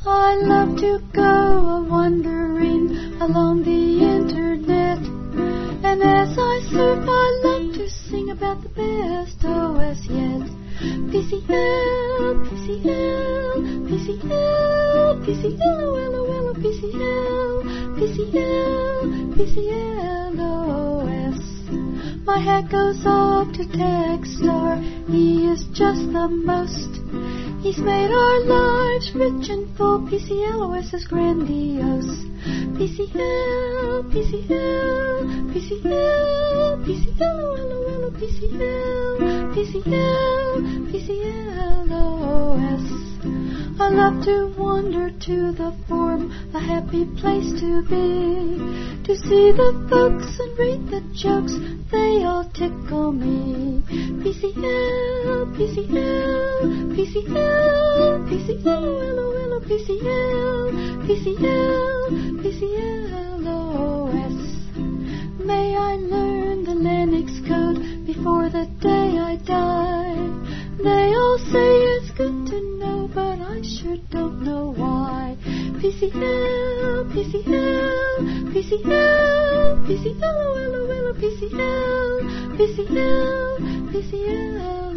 I love to go a-wandering along the internet, and as I surf I love to sing about the best OS yet. PCL, PCL, PCL, PCL, LOL, PCL, PCL, PCL, OS. My hat goes off to Techstar, he is just the most. He's made our lives rich and full, PCLOS is grandiose. PCL, PCL, PCL, PCL, LOL, PCL, PCL, PCLOS. I love to wander to the forum, a happy place to be, to see the folks and read the jokes, they all tickle me. PCL, PCL, PCL, PCL, LOL, PCL, PCL, PCLOS. May I learn the Linux code before the day I die. They all say it's good to know, but I sure don't know why. PCL, PCL, PCL, PCL, LOL, PCL, PCL, PCL.